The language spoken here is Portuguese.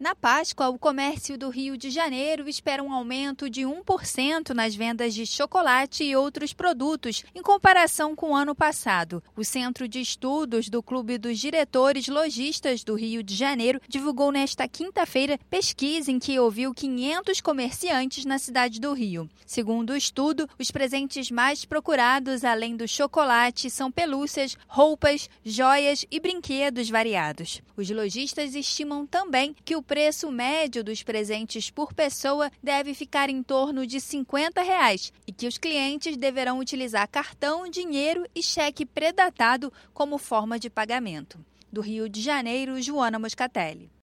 Na Páscoa, o comércio do Rio de Janeiro espera um aumento de 1% nas vendas de chocolate e outros produtos, em comparação com o ano passado. O Centro de Estudos do Clube dos Diretores Lojistas do Rio de Janeiro divulgou nesta quinta-feira pesquisa em que ouviu 500 comerciantes na cidade do Rio. Segundo o estudo, os presentes mais procurados, além do chocolate, são pelúcias, roupas, joias e brinquedos variados. Os lojistas estimam também que o preço médio dos presentes por pessoa deve ficar em torno de R$ 50 e que os clientes deverão utilizar cartão, dinheiro e cheque pré-datado como forma de pagamento. Do Rio de Janeiro, Joana Moscatelli.